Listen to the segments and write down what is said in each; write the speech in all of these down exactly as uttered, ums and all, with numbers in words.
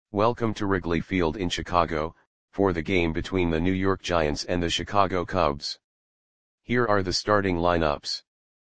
Welcome to Wrigley Field in Chicago, for the game between the New York Giants and the Chicago Cubs. Here are the starting lineups.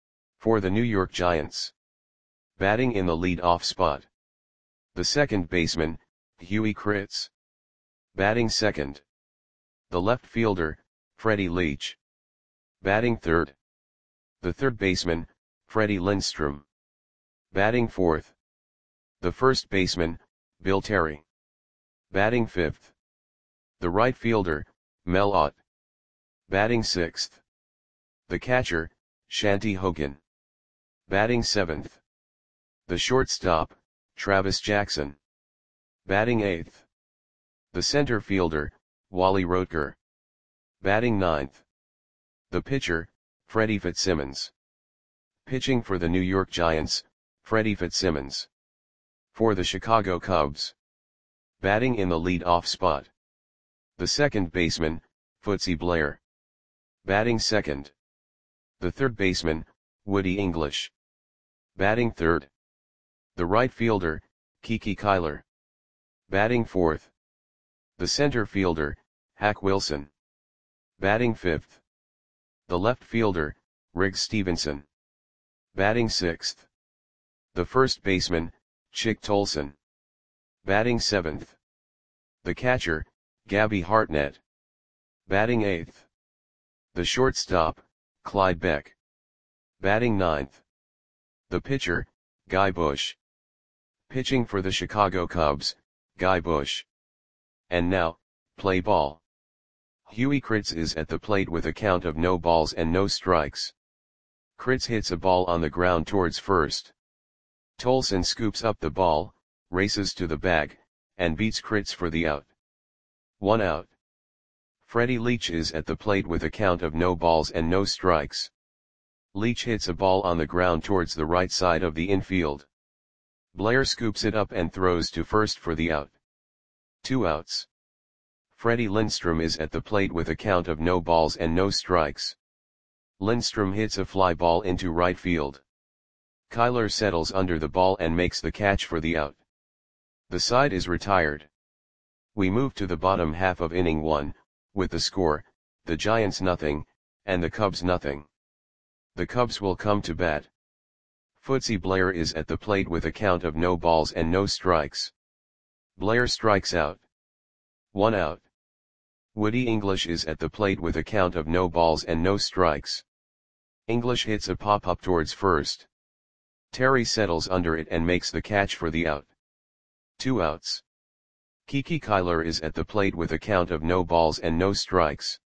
For the New York Giants. Batting in the lead-off spot. The second baseman, Huey Kritz. Batting second. The left fielder, Freddie Leach. Batting third. The third baseman, Freddie Lindstrom. Batting fourth. The first baseman, Bill Terry. Batting fifth. The right fielder, Mel Ott. Batting sixth. The catcher, Shanty Hogan. Batting seventh. The shortstop, Travis Jackson. Batting eighth. The center fielder, Wally Rotker. Batting ninth. The pitcher, Freddie Fitzsimmons. Pitching for the New York Giants, Freddie Fitzsimmons. For the Chicago Cubs. Batting in the lead-off spot. The second baseman, Footsy Blair. Batting second. The third baseman, Woody English. Batting third. The right fielder, Kiki Kyler. Batting fourth. The center fielder, Hack Wilson. Batting fifth. The left fielder, Riggs Stevenson. Batting sixth. The first baseman, Chick Tolson. Batting seventh. The catcher, Gabby Hartnett. Batting eighth. The shortstop, Clyde Beck. Batting ninth. The pitcher, Guy Bush. Pitching for the Chicago Cubs, Guy Bush. And now, play ball. Huey Kritz is at the plate with a count of no balls and no strikes. Kritz hits a ball on the ground towards first. Tolson scoops up the ball, races to the bag, and beats Kritz for the out. One out. Freddie Leach is at the plate with a count of no balls and no strikes. Leach hits a ball on the ground towards the right side of the infield. Blair scoops it up and throws to first for the out. Two outs. Freddie Lindstrom is at the plate with a count of no balls and no strikes. Lindstrom hits a fly ball into right field. Kyler settles under the ball and makes the catch for the out. The side is retired. We move to the bottom half of inning one, with the score, the Giants nothing, and the Cubs nothing. The Cubs will come to bat. Footsy Blair is at the plate with a count of no balls and no strikes. Blair strikes out. One out. Woody English is at the plate with a count of no balls and no strikes. English hits a pop-up towards first. Terry settles under it and makes the catch for the out. Two outs. Kiki Kyler is at the plate with a count of no balls and no strikes.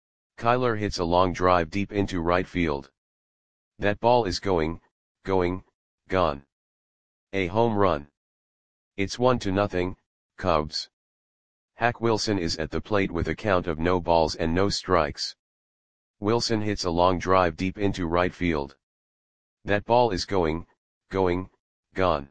Kyler hits a long drive deep into right field. That ball is going, going, gone. A home run. It's one to nothing, Cubs. Hack Wilson is at the plate with a count of no balls and no strikes. Wilson hits a long drive deep into right field. That ball is going, going, gone.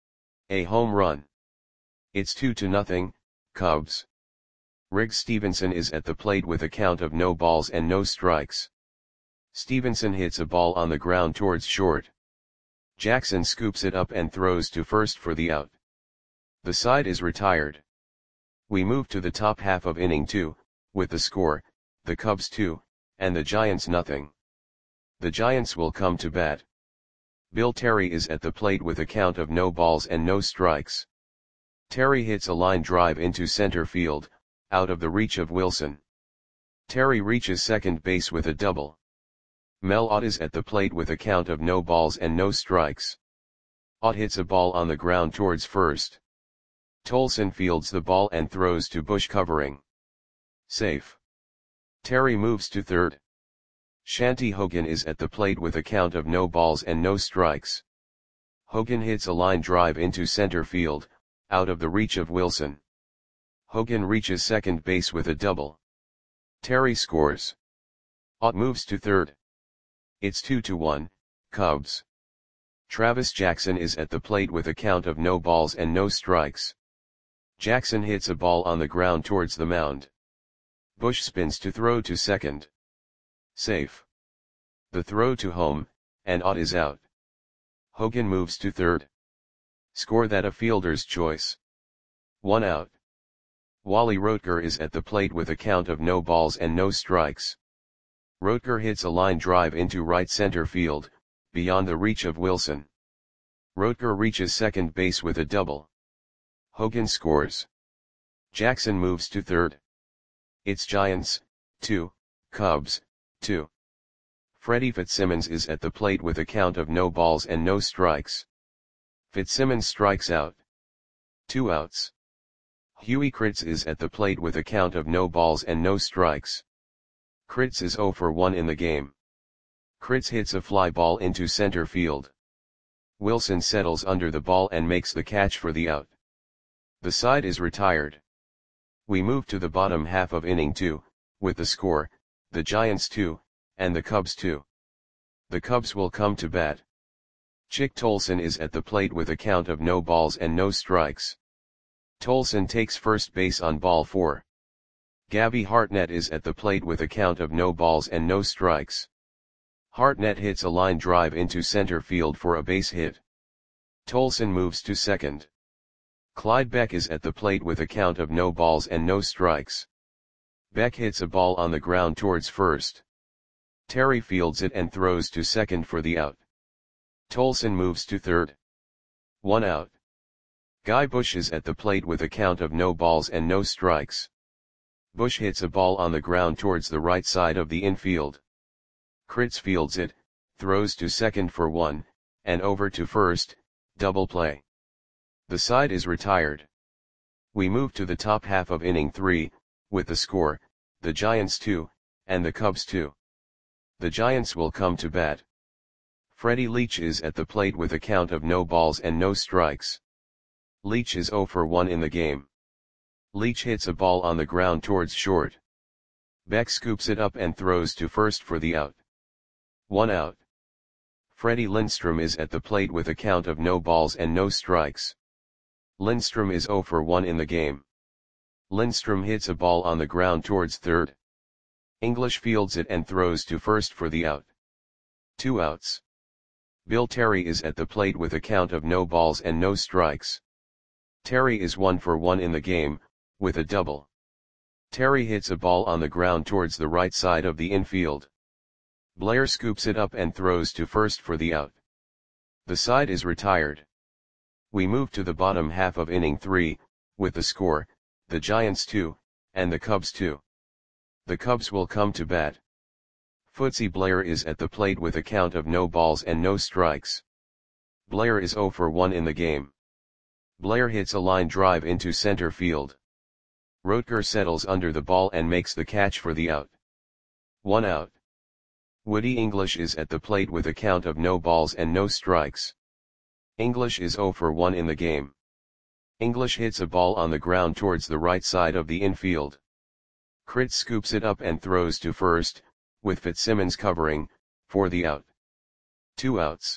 A home run. It's two to nothing, Cubs. Riggs Stevenson is at the plate with a count of no balls and no strikes. Stevenson hits a ball on the ground towards short. Jackson scoops it up and throws to first for the out. The side is retired. We move to the top half of inning two, with the score, the Cubs two, and the Giants nothing. The Giants will come to bat. Bill Terry is at the plate with a count of no balls and no strikes. Terry hits a line drive into center field, out of the reach of Wilson. Terry reaches second base with a double. Mel Ott is at the plate with a count of no balls and no strikes. Ott hits a ball on the ground towards first. Tolson fields the ball and throws to Bush covering. Safe. Terry moves to third. Shanty Hogan is at the plate with a count of no balls and no strikes. Hogan hits a line drive into center field, out of the reach of Wilson. Hogan reaches second base with a double. Terry scores. Ott moves to third. It's two to one, Cubs. Travis Jackson is at the plate with a count of no balls and no strikes. Jackson hits a ball on the ground towards the mound. Bush spins to throw to second. Safe. The throw to home, and Ott is out. Hogan moves to third. Score that a fielder's choice. One out. Wally Roetger is at the plate with a count of no balls and no strikes. Roetger hits a line drive into right center field, beyond the reach of Wilson. Roetger reaches second base with a double. Hogan scores. Jackson moves to third. It's Giants, two, Cubs, two. Freddie Fitzsimmons is at the plate with a count of no balls and no strikes. Fitzsimmons strikes out. Two outs. Huey Kritz is at the plate with a count of no balls and no strikes. Kritz is oh for one in the game. Kritz hits a fly ball into center field. Wilson settles under the ball and makes the catch for the out. The side is retired. We move to the bottom half of inning two, with the score, the Giants two, and the Cubs two. The Cubs will come to bat. Chick Tolson is at the plate with a count of no balls and no strikes. Tolson takes first base on ball four. Gabby Hartnett is at the plate with a count of no balls and no strikes. Hartnett hits a line drive into center field for a base hit. Tolson moves to second. Clyde Beck is at the plate with a count of no balls and no strikes. Beck hits a ball on the ground towards first. Terry fields it and throws to second for the out. Tolson moves to third. One out. Guy Bush is at the plate with a count of no balls and no strikes. Bush hits a ball on the ground towards the right side of the infield. Kritz fields it, throws to second for one, and over to first, double play. The side is retired. We move to the top half of inning three, with the score, the Giants two, and the Cubs two. The Giants will come to bat. Freddie Leach is at the plate with a count of no balls and no strikes. Leach is oh for one in the game. Leach hits a ball on the ground towards short. Beck scoops it up and throws to first for the out. One out. Freddie Lindstrom is at the plate with a count of no balls and no strikes. Lindstrom is oh for one in the game. Lindstrom hits a ball on the ground towards third. English fields it and throws to first for the out. Two outs. Bill Terry is at the plate with a count of no balls and no strikes. Terry is one for one in the game, with a double. Terry hits a ball on the ground towards the right side of the infield. Blair scoops it up and throws to first for the out. The side is retired. We move to the bottom half of inning three, with the score, the Giants two, and the Cubs two. The Cubs will come to bat. Footsie Blair is at the plate with a count of no balls and no strikes. Blair is oh for one in the game. Blair hits a line drive into center field. Roetger settles under the ball and makes the catch for the out. One out. Woody English is at the plate with a count of no balls and no strikes. English is oh for one in the game. English hits a ball on the ground towards the right side of the infield. Kritz scoops it up and throws to first, with Fitzsimmons covering, for the out. Two outs.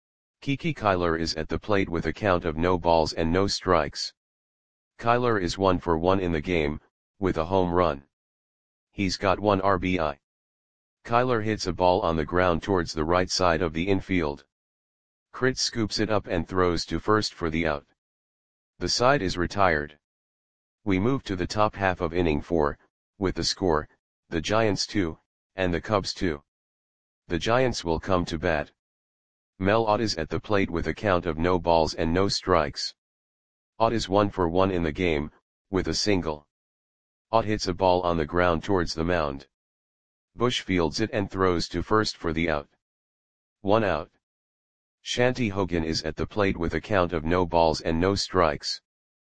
Kiki Kyler is at the plate with a count of no balls and no strikes. Kyler is one for one in the game, with a home run. He's got one R B I. Kyler hits a ball on the ground towards the right side of the infield. Kritz scoops it up and throws to first for the out. The side is retired. We move to the top half of inning four, with the score, the Giants two, and the Cubs two. The Giants will come to bat. Mel Ott is at the plate with a count of no balls and no strikes. Ott is one for one in the game, with a single. Ott hits a ball on the ground towards the mound. Bush fields it and throws to first for the out. One out. Shanty Hogan is at the plate with a count of no balls and no strikes.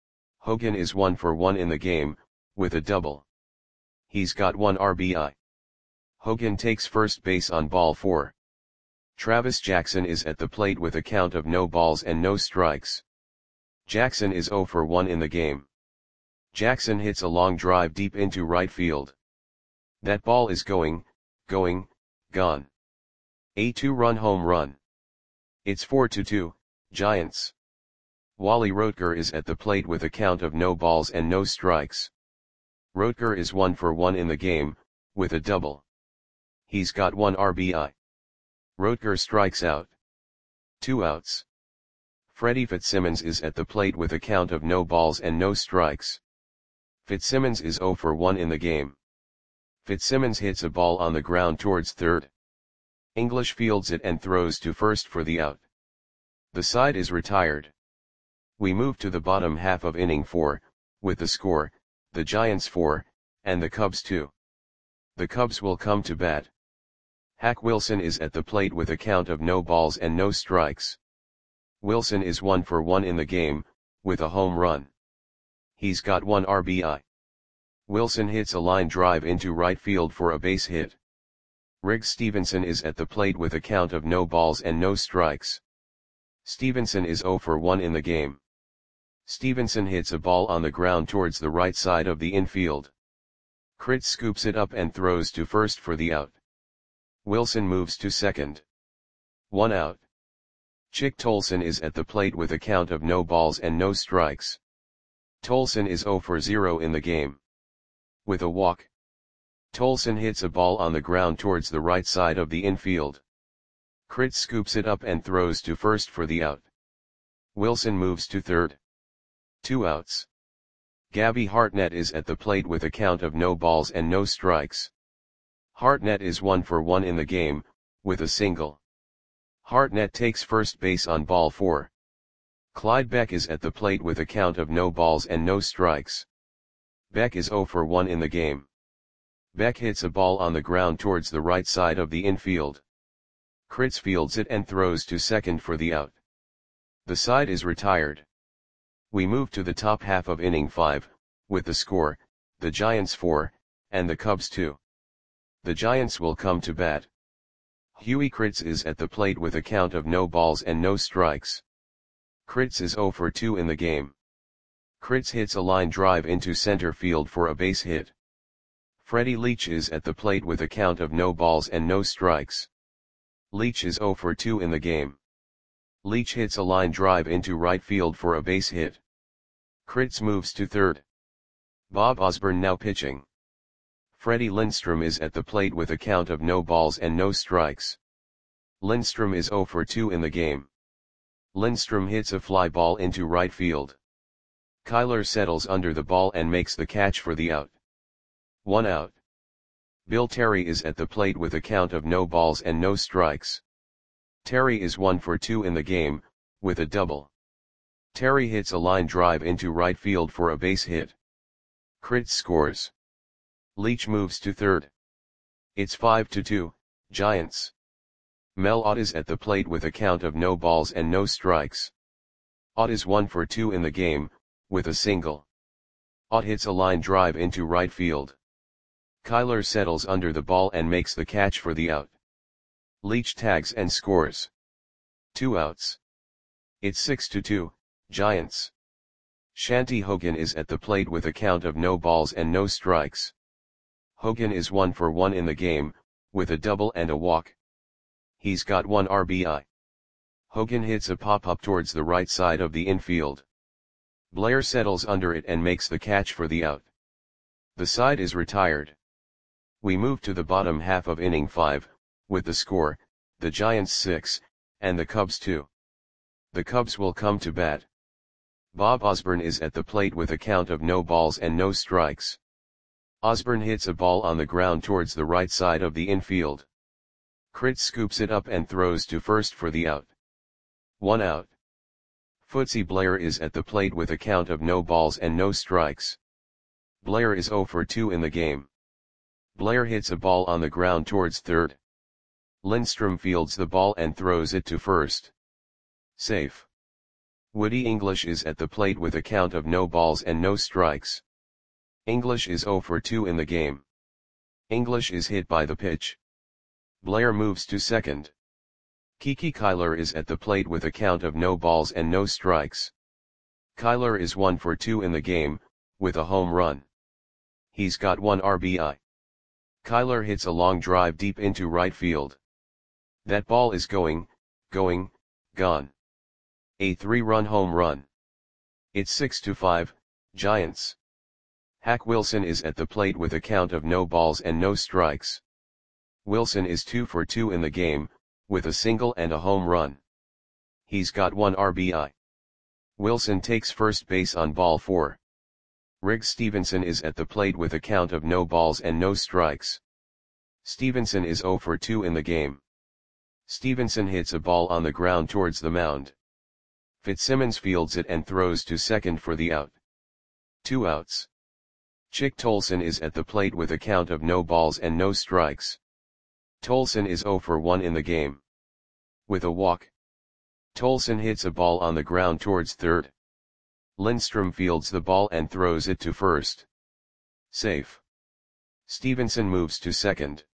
Hogan is one for one in the game, with a double. He's got one R B I. Hogan takes first base on ball four. Travis Jackson is at the plate with a count of no balls and no strikes. Jackson is oh for one in the game. Jackson hits a long drive deep into right field. That ball is going, going, gone. A two-run home run. It's four to two, Giants. Wally Roetger is at the plate with a count of no balls and no strikes. Roetger is one for one in the game, with a double. He's got one R B I. Roetger strikes out. Two outs. Freddie Fitzsimmons is at the plate with a count of no balls and no strikes. Fitzsimmons is zero for one in the game. Fitzsimmons hits a ball on the ground towards third. English fields it and throws to first for the out. The side is retired. We move to the bottom half of inning four, with the score, the Giants four, and the Cubs two. The Cubs will come to bat. Hack Wilson is at the plate with a count of no balls and no strikes. Wilson is one for one in the game, with a home run. He's got one R B I. Wilson hits a line drive into right field for a base hit. Riggs Stevenson is at the plate with a count of no balls and no strikes. Stevenson is zero for one in the game. Stevenson hits a ball on the ground towards the right side of the infield. Critz scoops it up and throws to first for the out. Wilson moves to second. One out. Chick Tolson is at the plate with a count of no balls and no strikes. Tolson is zero for zero in the game. With a walk, Tolson hits a ball on the ground towards the right side of the infield. Critz scoops it up and throws to first for the out. Wilson moves to third. Two outs. Gabby Hartnett is at the plate with a count of no balls and no strikes. Hartnett is one for one in the game, with a single. Hartnett takes first base on ball four. Clyde Beck is at the plate with a count of no balls and no strikes. Beck is zero for one in the game. Beck hits a ball on the ground towards the right side of the infield. Critz fields it and throws to second for the out. The side is retired. We move to the top half of inning five, with the score, the Giants four, and the Cubs two. The Giants will come to bat. Huey Critz is at the plate with a count of no balls and no strikes. Critz is zero for two in the game. Critz hits a line drive into center field for a base hit. Freddie Leach is at the plate with a count of no balls and no strikes. Leach is zero for two in the game. Leach hits a line drive into right field for a base hit. Critz moves to third. Bob Osborne now pitching. Freddie Lindstrom is at the plate with a count of no balls and no strikes. Lindstrom is zero for two in the game. Lindstrom hits a fly ball into right field. Kyler settles under the ball and makes the catch for the out. One out. Bill Terry is at the plate with a count of no balls and no strikes. Terry is one for two in the game, with a double. Terry hits a line drive into right field for a base hit. Critz scores. Leach moves to third. It's five to two, Giants. Mel Ott is at the plate with a count of no balls and no strikes. Ott is one for two in the game, with a single. Ott hits a line drive into right field. Kyler settles under the ball and makes the catch for the out. Leach tags and scores. Two outs. It's six to two, Giants. Shanty Hogan is at the plate with a count of no balls and no strikes. Hogan is one for one in the game, with a double and a walk. He's got one R B I. Hogan hits a pop-up towards the right side of the infield. Blair settles under it and makes the catch for the out. The side is retired. We move to the bottom half of inning five, with the score, the Giants six, and the Cubs two. The Cubs will come to bat. Bob Osborne is at the plate with a count of no balls and no strikes. Osborne hits a ball on the ground towards the right side of the infield. Critz scoops it up and throws to first for the out. One out. Footsie Blair is at the plate with a count of no balls and no strikes. Blair is zero for two in the game. Blair hits a ball on the ground towards third. Lindstrom fields the ball and throws it to first. Safe. Woody English is at the plate with a count of no balls and no strikes. English is zero for two in the game. English is hit by the pitch. Blair moves to second. Kiki Kyler is at the plate with a count of no balls and no strikes. Kyler is one for two in the game, with a home run. He's got one R B I. Kyler hits a long drive deep into right field. That ball is going, going, gone. A three-run home run. It's six to five, Giants. Hack Wilson is at the plate with a count of no balls and no strikes. Wilson is two for two in the game, with a single and a home run. He's got one R B I. Wilson takes first base on ball four. Riggs Stevenson is at the plate with a count of no balls and no strikes. Stevenson is zero for two in the game. Stevenson hits a ball on the ground towards the mound. Fitzsimmons fields it and throws to second for the out. Two outs. Chick Tolson is at the plate with a count of no balls and no strikes. Tolson is zero for one in the game. With a walk, Tolson hits a ball on the ground towards third. Lindstrom fields the ball and throws it to first. Safe. Stevenson moves to second.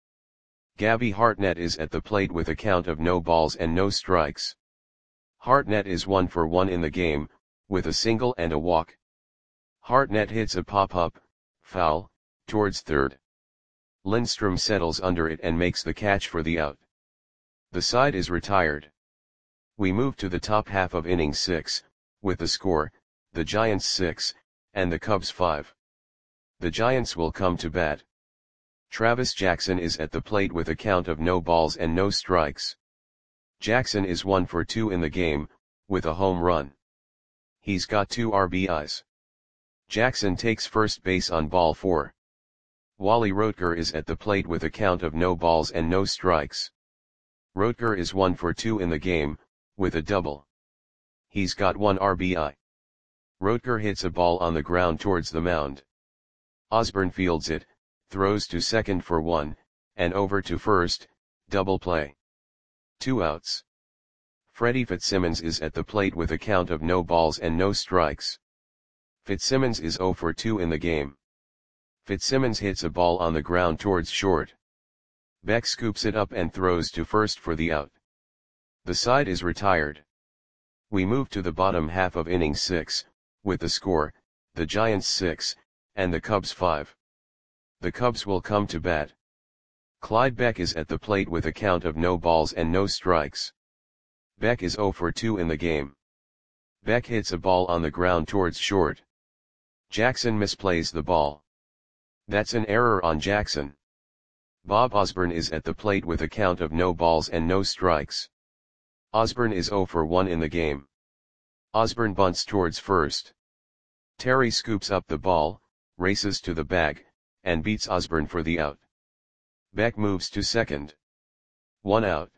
Gabby Hartnett is at the plate with a count of no balls and no strikes. Hartnett is one for one in the game, with a single and a walk. Hartnett hits a pop-up, foul, towards third. Lindstrom settles under it and makes the catch for the out. The side is retired. We move to the top half of inning six, with the score, the Giants six, and the Cubs five. The Giants will come to bat. Travis Jackson is at the plate with a count of no balls and no strikes. Jackson is one for two in the game, with a home run. He's got two R B Is. Jackson takes first base on ball four. Wally Roetger is at the plate with a count of no balls and no strikes. Roetger is one for two in the game, with a double. He's got one R B I. Roetger hits a ball on the ground towards the mound. Osborne fields it, throws to second for one, and over to first, double play. Two outs. Freddie Fitzsimmons is at the plate with a count of no balls and no strikes. Fitzsimmons is zero for two in the game. Fitzsimmons hits a ball on the ground towards short. Beck scoops it up and throws to first for the out. The side is retired. We move to the bottom half of inning six, with the score, the Giants six, and the Cubs five. The Cubs will come to bat. Clyde Beck is at the plate with a count of no balls and no strikes. Beck is zero for two in the game. Beck hits a ball on the ground towards short. Jackson misplays the ball. That's an error on Jackson. Bob Osborne is at the plate with a count of no balls and no strikes. Osborne is zero for one in the game. Osborne bunts towards first. Terry scoops up the ball, races to the bag, and beats Osborne for the out. Beck moves to second. One out.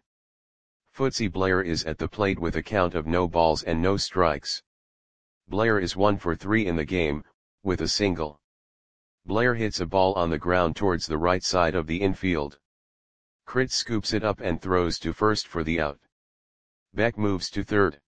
Footsie Blair is at the plate with a count of no balls and no strikes. Blair is one for three in the game, with a single. Blair hits a ball on the ground towards the right side of the infield. Critz scoops it up and throws to first for the out. Beck moves to third.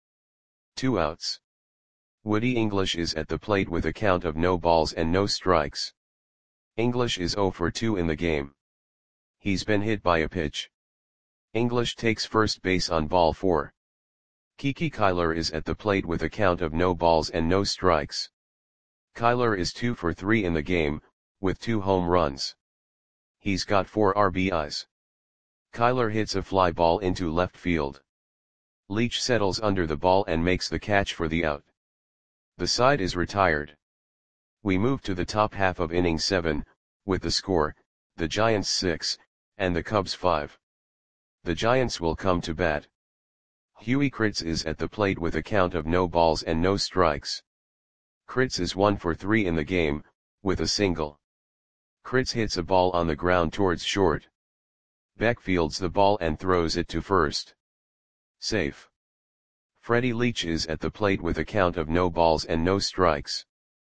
Two outs. Woody English is at the plate with a count of no balls and no strikes. English is zero for two in the game. He's been hit by a pitch. English takes first base on ball four. Kiki Kyler is at the plate with a count of no balls and no strikes. Kyler is two for three in the game, with two home runs. He's got four R B Is. Kyler hits a fly ball into left field. Leach settles under the ball and makes the catch for the out. The side is retired. We move to the top half of inning seven, with the score, the Giants six, and the Cubs five. The Giants will come to bat. Huey Critz is at the plate with a count of no balls and no strikes. Critz is one for three in the game, with a single. Critz hits a ball on the ground towards short. Beck fields the ball and throws it to first. Safe. Freddie Leach is at the plate with a count of no balls and no strikes.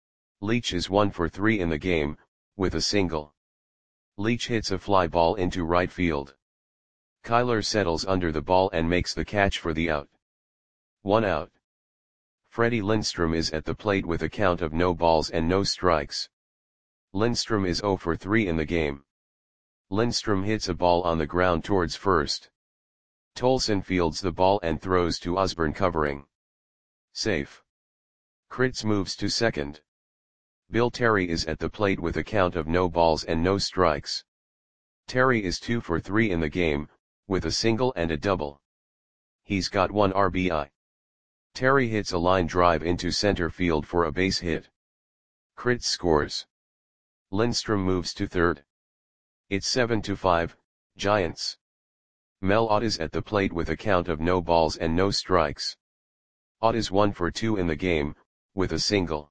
Leach is one for three in the game, with a single. Leach hits a fly ball into right field. Kyler settles under the ball and makes the catch for the out. One out. Freddie Lindstrom is at the plate with a count of no balls and no strikes. Lindstrom is zero for three in the game. Lindstrom hits a ball on the ground towards first. Tolson fields the ball and throws to Osborne covering. Safe. Critz moves to second. Bill Terry is at the plate with a count of no balls and no strikes. Terry is two for three in the game, with a single and a double. He's got one R B I. Terry hits a line drive into center field for a base hit. Critz scores. Lindstrom moves to third. It's seven to five, Giants. Mel Ott is at the plate with a count of no balls and no strikes. Ott is one for two in the game, with a single.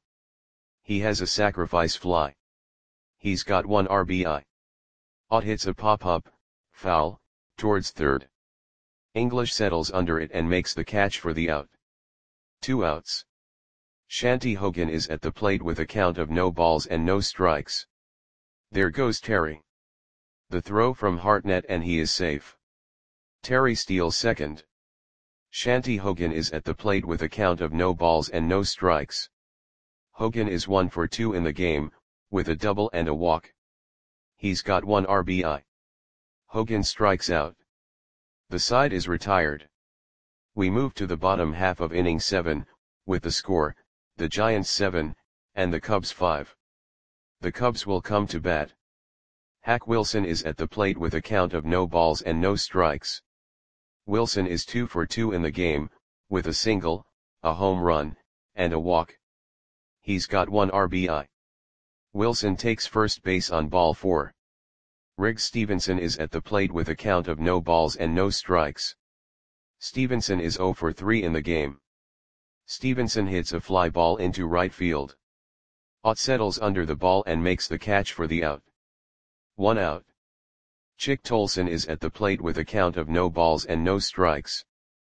He has a sacrifice fly. He's got one R B I. Ott hits a pop-up, foul, towards third. English settles under it and makes the catch for the out. Two outs. Shanti Hogan is at the plate with a count of no balls and no strikes. There goes Terry. The throw from Hartnett and he is safe. Terry steals second. Shanti Hogan is at the plate with a count of no balls and no strikes. Hogan is one for two in the game, with a double and a walk. He's got one R B I. Hogan strikes out. The side is retired. We move to the bottom half of inning seven, with the score, the Giants seven, and the Cubs five. The Cubs will come to bat. Hack Wilson is at the plate with a count of no balls and no strikes. Wilson is two for two in the game, with a single, a home run, and a walk. He's got one R B I. Wilson takes first base on ball four. Riggs Stevenson is at the plate with a count of no balls and no strikes. Stevenson is zero for three in the game. Stevenson hits a fly ball into right field. Ott settles under the ball and makes the catch for the out. One out. Chick Tolson is at the plate with a count of no balls and no strikes.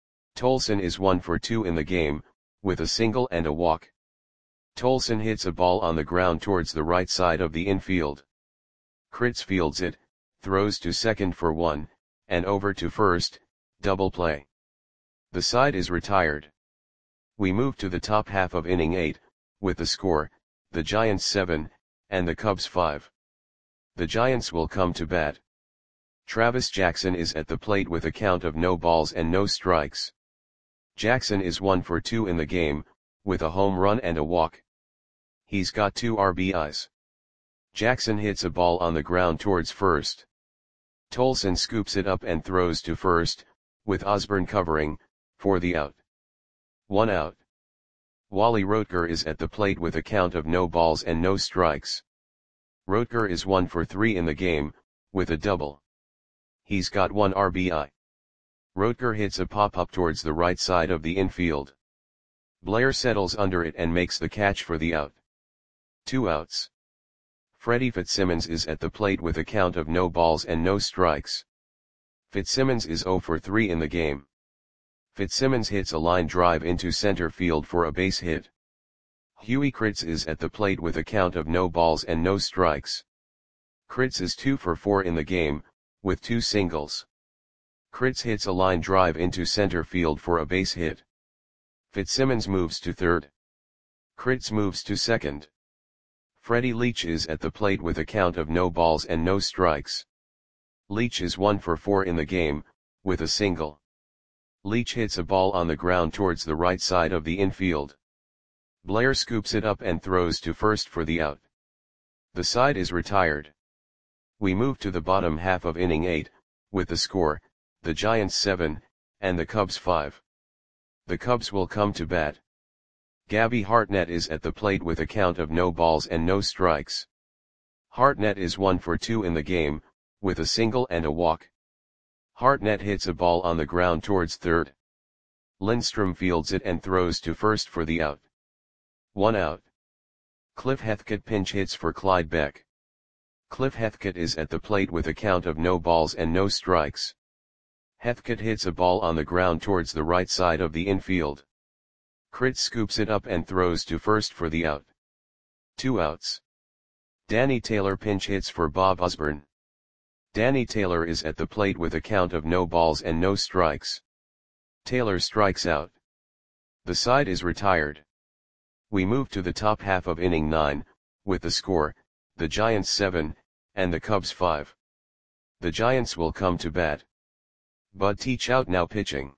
Tolson is one for two in the game, with a single and a walk. Tolson hits a ball on the ground towards the right side of the infield. Kritz fields it, throws to second for one, and over to first, double play. The side is retired. We move to the top half of inning eight, with the score, the Giants seven, and the Cubs five. The Giants will come to bat. Travis Jackson is at the plate with a count of no balls and no strikes. Jackson is one for two in the game, with a home run and a walk. He's got two R B Is. Jackson hits a ball on the ground towards first. Tolson scoops it up and throws to first, with Osborne covering, for the out. One out. Wally Roetger is at the plate with a count of no balls and no strikes. Roetger is one for three in the game, with a double. He's got one R B I. Roetger hits a pop-up towards the right side of the infield. Blair settles under it and makes the catch for the out. Two outs. Freddie Fitzsimmons is at the plate with a count of no balls and no strikes. Fitzsimmons is zero for three in the game. Fitzsimmons hits a line drive into center field for a base hit. Huey Kritz is at the plate with a count of no balls and no strikes. Kritz is two for four in the game, with two singles. Kritz hits a line drive into center field for a base hit. Fitzsimmons moves to third. Kritz moves to second. Freddie Leach is at the plate with a count of no balls and no strikes. Leach is one for four in the game, with a single. Leach hits a ball on the ground towards the right side of the infield. Blair scoops it up and throws to first for the out. The side is retired. We move to the bottom half of inning eight, with the score, the Giants seven, and the Cubs five. The Cubs will come to bat. Gabby Hartnett is at the plate with a count of no balls and no strikes. Hartnett is one for two in the game, with a single and a walk. Hartnett hits a ball on the ground towards third. Lindstrom fields it and throws to first for the out. One out. Cliff Heathcote pinch hits for Clyde Beck. Cliff Heathcote is at the plate with a count of no balls and no strikes. Heathcote hits a ball on the ground towards the right side of the infield. Kritz scoops it up and throws to first for the out. Two outs. Danny Taylor pinch hits for Bob Osborne. Danny Taylor is at the plate with a count of no balls and no strikes. Taylor strikes out. The side is retired. We move to the top half of inning nine, with the score, the Giants seven, and the Cubs five. The Giants will come to bat. Bud Teachout now pitching.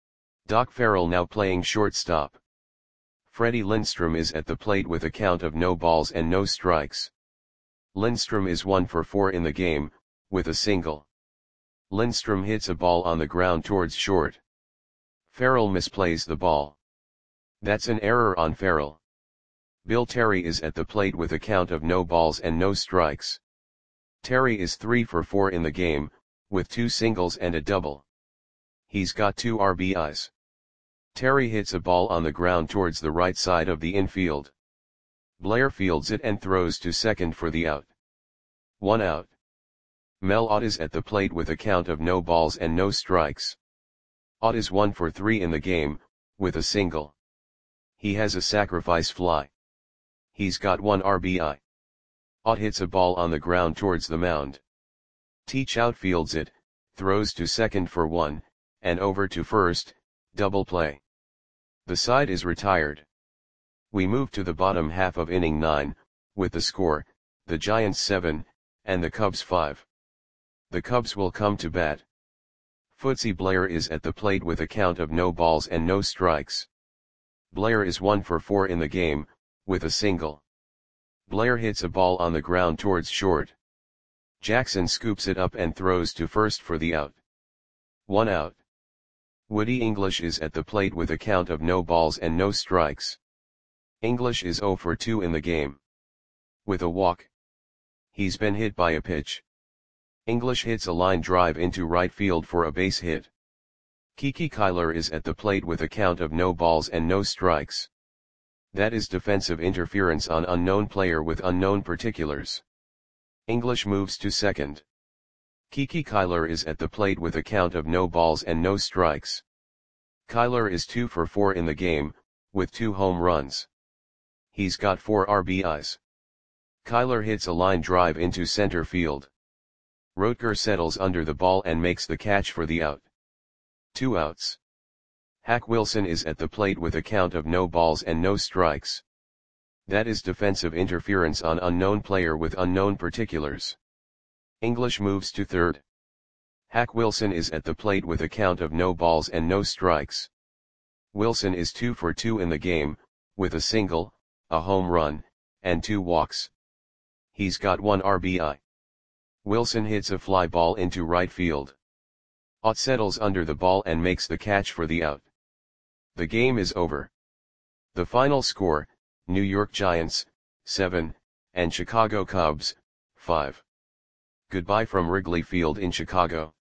Doc Farrell now playing shortstop. Freddie Lindstrom is at the plate with a count of no balls and no strikes. Lindstrom is one for four in the game, with a single. Lindstrom hits a ball on the ground towards short. Farrell misplays the ball. That's an error on Farrell. Bill Terry is at the plate with a count of no balls and no strikes. Terry is three for four in the game, with two singles and a double. He's got two R B Is. Terry hits a ball on the ground towards the right side of the infield. Blair fields it and throws to second for the out. One out. Mel Ott is at the plate with a count of no balls and no strikes. Ott is one for three in the game, with a single. He has a sacrifice fly. He's got one R B I. Ott hits a ball on the ground towards the mound. Teach outfields it, throws to second for one, and over to first, double play. The side is retired. We move to the bottom half of inning nine, with the score, the Giants seven, and the Cubs five. The Cubs will come to bat. Footsie Blair is at the plate with a count of no balls and no strikes. Blair is one for four in the game, with a single. Blair hits a ball on the ground towards short. Jackson scoops it up and throws to first for the out. One out. Woody English is at the plate with a count of no balls and no strikes. English is zero for two in the game. With a walk. He's been hit by a pitch. English hits a line drive into right field for a base hit. Kiki Kyler is at the plate with a count of no balls and no strikes. That is defensive interference on unknown player with unknown particulars. English moves to second. Kiki Kyler is at the plate with a count of no balls and no strikes. Kyler is two for four in the game, with two home runs. He's got four R B Is. Kyler hits a line drive into center field. Rotker settles under the ball and makes the catch for the out. Two outs. Hack Wilson is at the plate with a count of no balls and no strikes. That is defensive interference on unknown player with unknown particulars. English moves to third. Hack Wilson is at the plate with a count of no balls and no strikes. Wilson is two for two in the game, with a single, a home run, and two walks. He's got one R B I. Wilson hits a fly ball into right field. Ott settles under the ball and makes the catch for the out. The game is over. The final score, New York Giants, seven, and Chicago Cubs, five. Goodbye from Wrigley Field in Chicago.